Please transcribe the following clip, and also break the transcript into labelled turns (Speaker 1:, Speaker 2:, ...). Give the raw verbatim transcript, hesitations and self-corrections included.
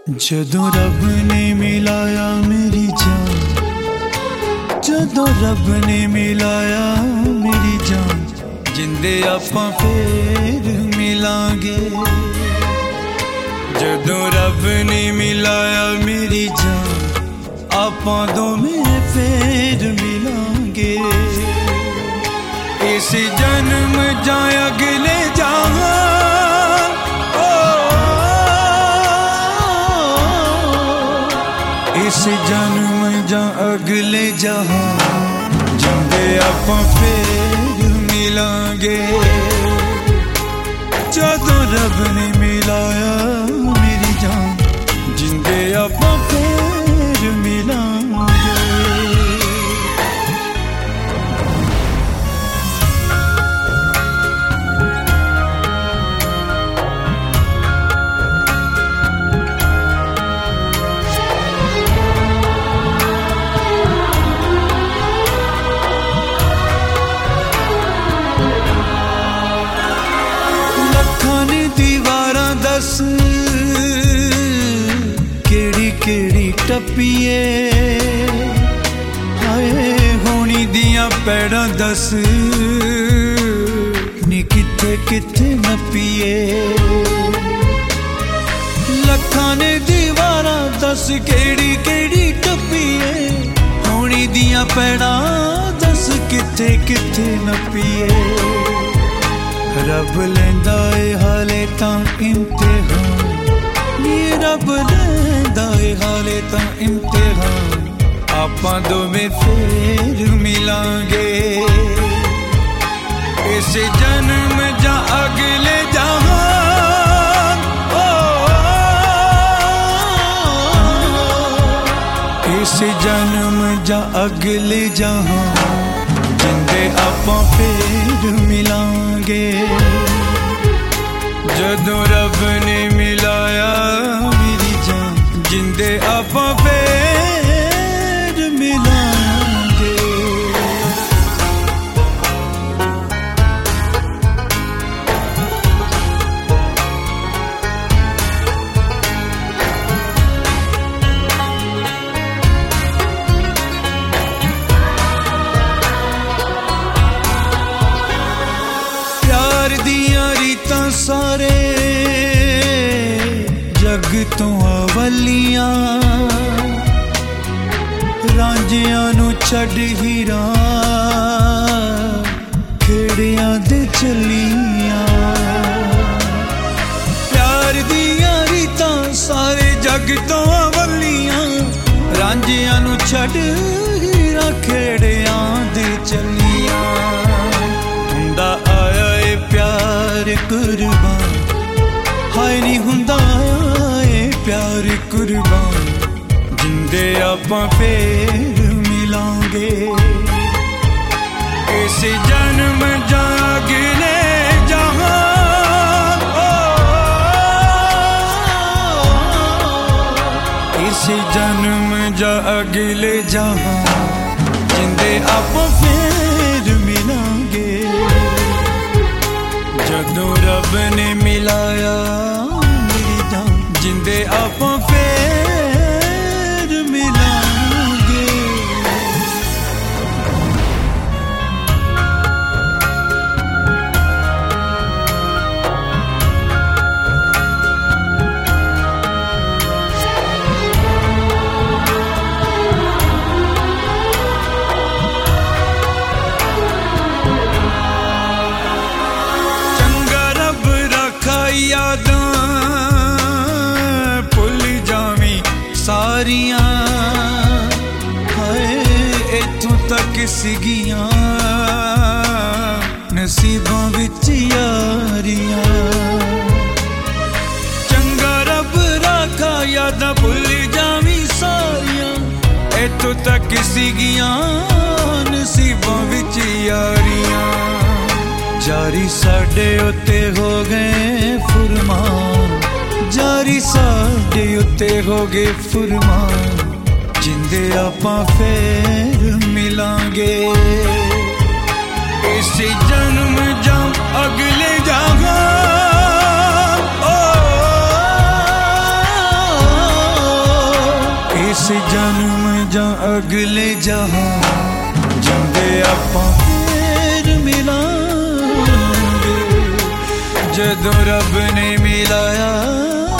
Speaker 1: जदों रब ने मिलाया मेरी जान, जदों रब ने मिलाया मेरी जान, जिंदे आपां फेर मिलांगे। जदों रब ने मिलाया मेरी जान, आपां दोवें फेर मिलांगे। इस जन्म जां अगले जहां, इस जन्म जां अगले जहां, जिंदे आपां फेर मिलांगे। जदों रब ने मिलाया मेरी जान, जिंदे आपां फेर मिलांगे। दस केड़ी केड़ी टप्पीए, हाय होनी दियां पैड़ां दस नी किथे किथे नप्पीए। लखां ने दीवारां दस केड़ी केड़ी टप्पीए, होनी दियां पैड़ां दस किथे किथे नप्पीए। रब लेंदा ए हाले तां इम्तिहान, नी रब लेंदा ए हाले तां इम्तिहान, आपां दोवें फेर मिलांगे। इस जन्म जां अगले जहां, इस जन्म जां अगले जहां, जिंदे आपां फेर मिलांगे। जदों रब ने मिलाया मेरी जान, जिंदे आपां फेर मिलांगे। सारे जग तो अवलियां, रांझियां नू छड़ हीरां खेड़ियां दे चलियां। प्यार दियां रीतां सारे जग तो अवलियां, रांझियां नू छड़ हीरां खेड़ियां दे चलियां। हुंदा आया ए प्यार कुर्बान, हाय नी हुंदा ए प्यार कुर्बान, जिंदे आपां फेर मिलांगे। इस जन्म जां अगले जहां, इस जन्म जां अगले जहां, जिंदे आपां फेर मिलांगे। जदों रब ने मिलाया मेरी जान, जिंदे आपां फेर मिलांगे। यादां भुल जावी सारियां, हाय इत्थों तक सिगियां नसीबां विच यारियां। चंगा रब राखा यादां भुल जावी सारियां, इत्थों तक सिगियां नसीबां विच यारियां। जारी साडे उत्ते हो गए फुरमान, जारी साडे उत्ते हो गए फुरमान, जिंदे आपां फेर मिलांगे। इस जन्म जां अगले जहां, ओ इस जन्म ਜਾਂ अगले जहां ਜਾਂਦੇ ਆਪਾਂ ਫੇਰ ਮਿਲਾਂਗੇ ਜਦੋਂ ਰੱਬ ਨੇ ਮਿਲਾਇਆ